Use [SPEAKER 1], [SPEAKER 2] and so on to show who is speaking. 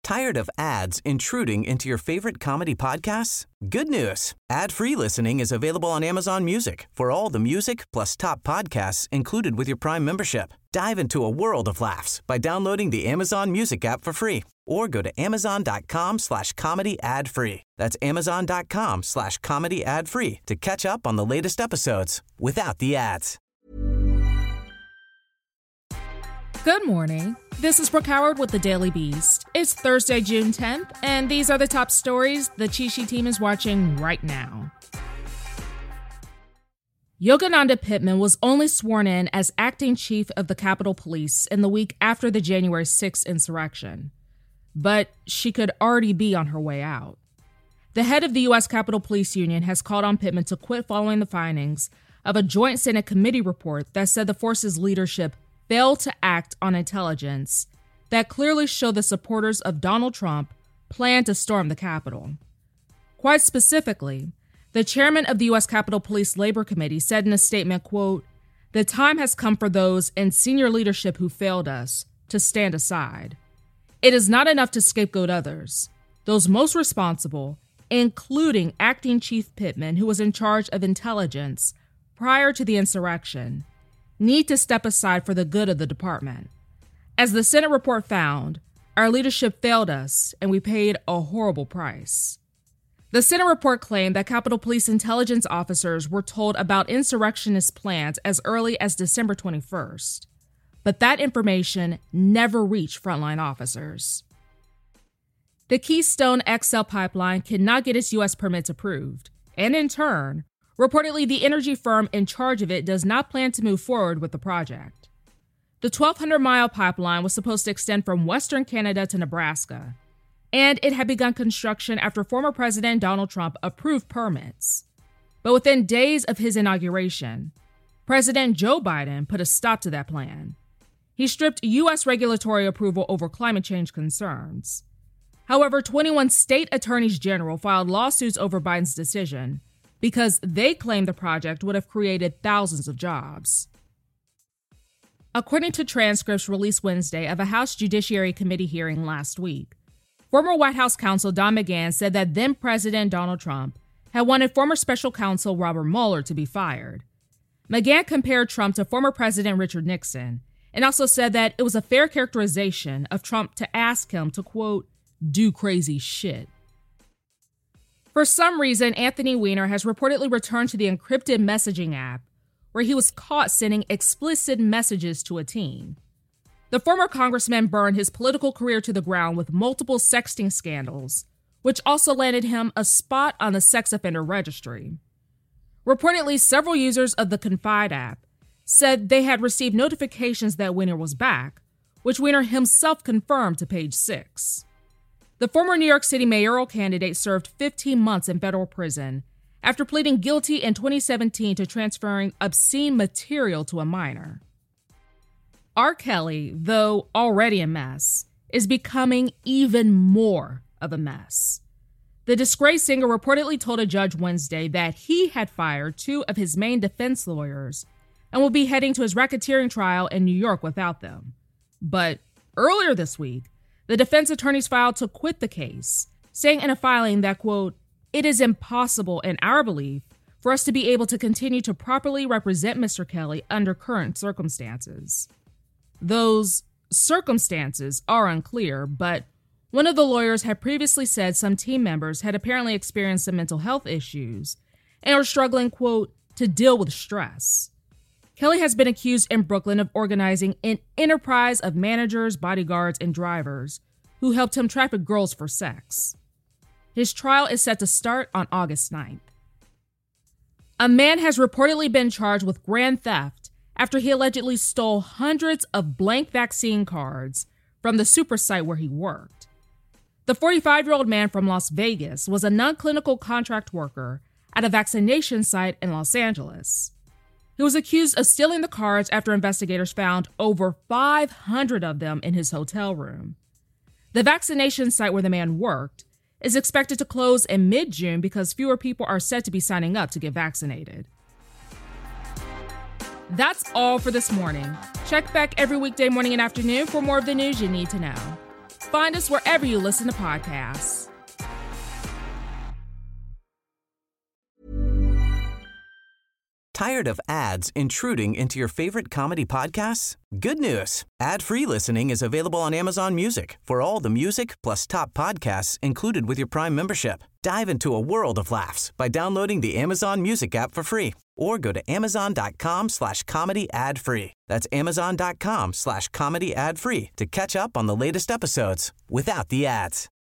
[SPEAKER 1] Tired of ads intruding into your favorite comedy podcasts? Good news. Ad-free listening is available on Amazon Music for all the music plus top podcasts included with your Prime membership. Dive into a world of laughs by downloading the Amazon Music app for free or go to amazon.com/comedy ad-free. That's amazon.com/comedy ad-free to catch up on the latest episodes without the ads.
[SPEAKER 2] Good morning. This is Brooke Howard with The Daily Beast. It's Thursday, June 10th, and these are the top stories the Cheat Sheet team is watching right now. Yogananda Pittman was only sworn in as acting chief of the Capitol Police in the week after the January 6th insurrection, but she could already be on her way out. The head of the U.S. Capitol Police Union has called on Pittman to quit following the findings of a Joint Senate committee report that said the force's leadership failed to act on intelligence that clearly showed the supporters of Donald Trump planned to storm the Capitol. Quite specifically, the chairman of the U.S. Capitol Police Labor Committee said in a statement, quote, "The time has come for those in senior leadership who failed us to stand aside. It is not enough to scapegoat others. Those most responsible, including Acting Chief Pittman, who was in charge of intelligence prior to the insurrection, need to step aside for the good of the department. As the Senate report found, our leadership failed us, and we paid a horrible price." The Senate report claimed that Capitol Police intelligence officers were told about insurrectionist plans as early as December 21st, but that information never reached frontline officers. The Keystone XL pipeline cannot get its U.S. permits approved, and in turn, reportedly, the energy firm in charge of it does not plan to move forward with the project. The 1,200-mile pipeline was supposed to extend from Western Canada to Nebraska, and it had begun construction after former President Donald Trump approved permits. But within days of his inauguration, President Joe Biden put a stop to that plan. He stripped U.S. regulatory approval over climate change concerns. However, 21 state attorneys general filed lawsuits over Biden's decision, because they claim the project would have created thousands of jobs. According to transcripts released Wednesday of a House Judiciary Committee hearing last week, former White House counsel Don McGahn said that then-President Donald Trump had wanted former special counsel Robert Mueller to be fired. McGahn compared Trump to former President Richard Nixon and also said that it was a fair characterization of Trump to ask him to, quote, "do crazy shit." For some reason, Anthony Weiner has reportedly returned to the encrypted messaging app where he was caught sending explicit messages to a teen. The former congressman burned his political career to the ground with multiple sexting scandals, which also landed him a spot on the sex offender registry. Reportedly, several users of the Confide app said they had received notifications that Weiner was back, which Weiner himself confirmed to Page Six. The former New York City mayoral candidate served 15 months in federal prison after pleading guilty in 2017 to transferring obscene material to a minor. R. Kelly, though already a mess, is becoming even more of a mess. The disgraced singer reportedly told a judge Wednesday that he had fired two of his main defense lawyers and will be heading to his racketeering trial in New York without them. But earlier this week, the defense attorneys filed to quit the case, saying in a filing that, quote, "It is impossible in our belief for us to be able to continue to properly represent Mr. Kelly under current circumstances." Those circumstances are unclear, but one of the lawyers had previously said some team members had apparently experienced some mental health issues and are struggling, quote, "to deal with stress." Kelly has been accused in Brooklyn of organizing an enterprise of managers, bodyguards, and drivers who helped him traffic girls for sex. His trial is set to start on August 9th. A man has reportedly been charged with grand theft after he allegedly stole hundreds of blank vaccine cards from the super site where he worked. The 45-year-old man from Las Vegas was a non-clinical contract worker at a vaccination site in Los Angeles. He was accused of stealing the cards after investigators found over 500 of them in his hotel room. The vaccination site where the man worked is expected to close in mid-June because fewer people are said to be signing up to get vaccinated. That's all for this morning. Check back every weekday morning and afternoon for more of the news you need to know. Find us wherever you listen to podcasts.
[SPEAKER 1] Tired of ads intruding into your favorite comedy podcasts? Good news. Ad-free listening is available on Amazon Music for all the music plus top podcasts included with your Prime membership. Dive into a world of laughs by downloading the Amazon Music app for free or go to amazon.com/comedy ad-free. That's amazon.com/comedy ad-free to catch up on the latest episodes without the ads.